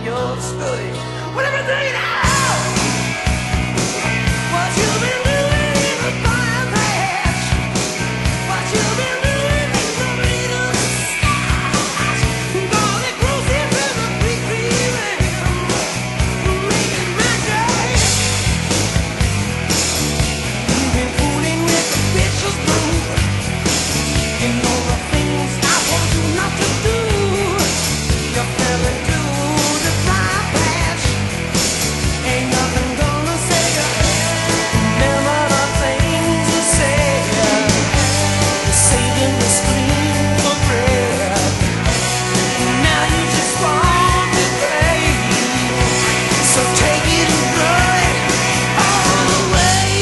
your story. Whatever do you know? What you been doing in the fireplace? What you been doing in the middle of the stars? Going closer to the big feeling, making my day. You've been fooling with the bitches, boo. You know the things I want you not to do. You fell into the fire patch. Ain't nothing gonna save you. Remember the things you said. You're saving the scream for breath. Now you just want to pray. So take it and throw it all away.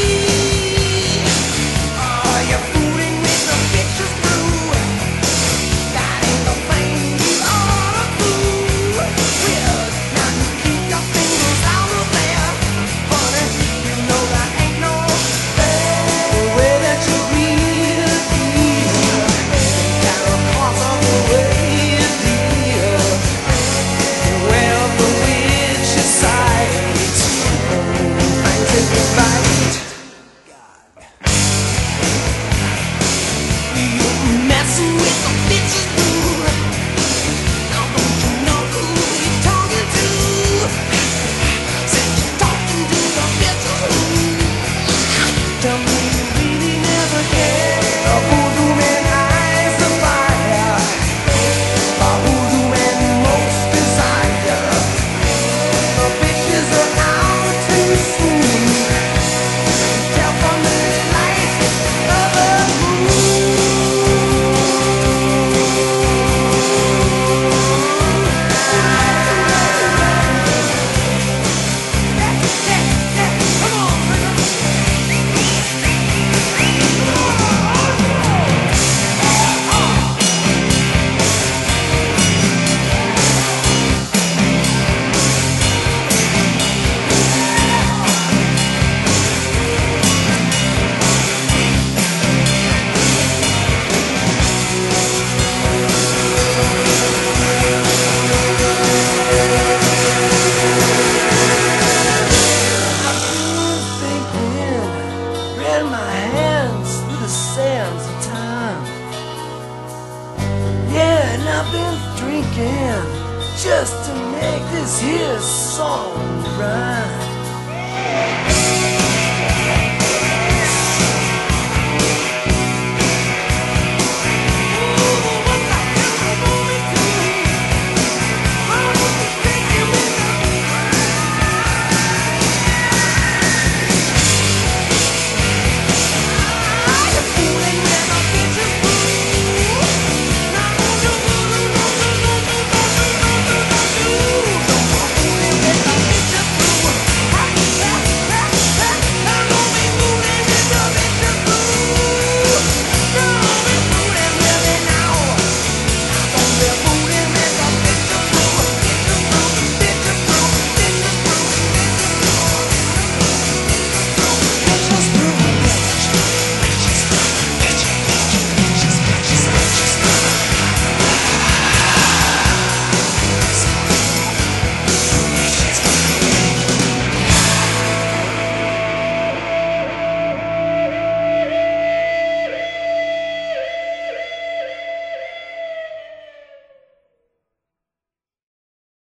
Are you fooling with the bitches, boo? That ain't the thing you ought to do. Well, now you keep your fingers out of there, honey. You know that ain't no way that you really feel. Got a cause of the way you deal. Well, the witch is sight. Thank you, right. You're messing with the bitches, boo. Now don't you know who you're talking to? Said you're talking to the bitches, boo. Tell me you really never cared. The voodoo man eyes the fire. The voodoo man most desire. The bitches are out too soon. Tell from the light of the moon. Come on, ran my hands through the sands of time. Yeah, and I've been drinking just to make this here song rhyme.